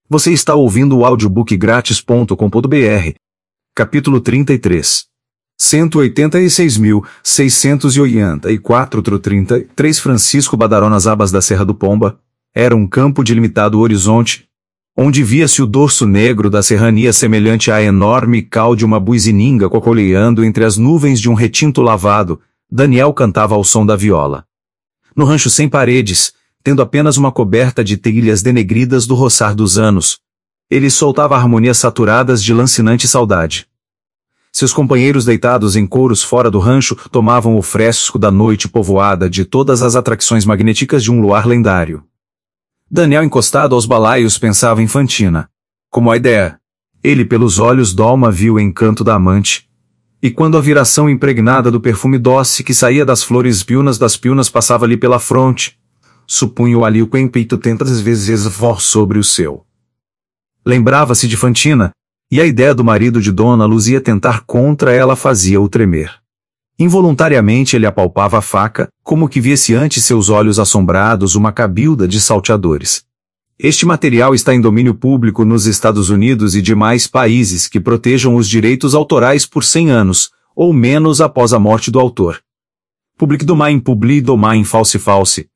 Você está ouvindo o audiobookgratis.com.br. Capítulo 33. 186.684-33 Francisco Badaró nas abas da Serra do Pomba. Era um campo de limitado horizonte, onde via-se o dorso negro da serrania semelhante à enorme cal de uma buzininga cocoleando entre as nuvens de um retinto lavado. Daniel cantava ao som da viola. No rancho sem paredes, tendo apenas uma coberta de telhas denegridas do roçar dos anos, ele soltava harmonias saturadas de lancinante saudade. Seus companheiros deitados em couros fora do rancho tomavam o fresco da noite povoada de todas as atrações magnéticas de um luar lendário. Daniel, encostado aos balaios, pensava em Fantina. Como a ideia. Ele pelos olhos d'Alma viu o encanto da amante. E quando a viração impregnada do perfume doce que saía das flores piunas das piunas passava-lhe pela fronte, supunha-o ali o peito tantas vezes voz sobre o seu. Lembrava-se de Fantina, e a ideia do marido de Dona Luzia tentar contra ela fazia-o tremer. Involuntariamente ele apalpava a faca, como que viesse ante seus olhos assombrados uma cabilda de salteadores. Este material está em domínio público nos Estados Unidos e demais países que protejam os direitos autorais por 100 anos, ou menos após a morte do autor. Public domain false.